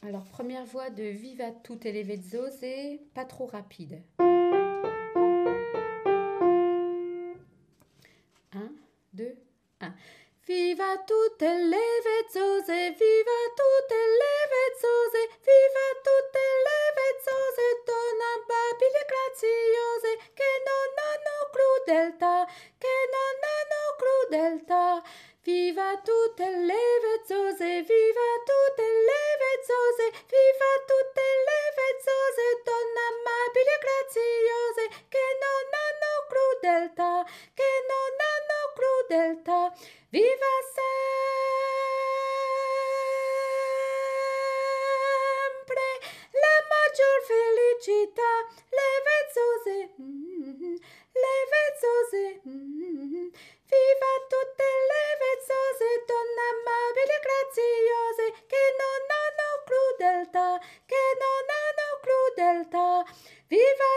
Alors, première voix de Viva tutte le vezzose, pas trop rapide. 1, 2, 1. Viva tutte le vezzose, viva tutte le vezzose, viva tutte le vezzose, donna babili graziose, che non hanno crudeltà, che non hanno crudeltà. Viva tutte le vezzose, viva tutte le vezzose, viva tutte le vezzose, donne amabili e graziose, che non hanno crudeltà, che non hanno crudeltà. Viva sempre la maggior felicità, le vezzose, le vezzose, viva tutte le vezzose, donne amabili e graziose, che non hanno crudeltà, che non hanno crudeltà. Viva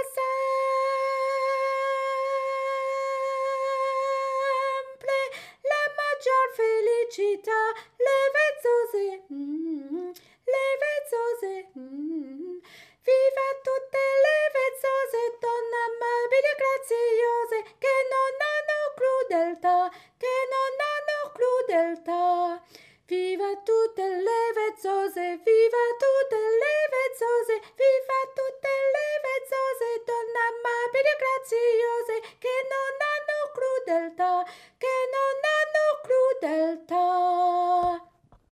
sempre la maggior felicità, le vezzose, le vezzose, viva tutte le vezzose, donne amabili e graziose, che non hanno crudeltà, che non hanno crudeltà. Viva tutte le vezzose, viva tutte le vezzose.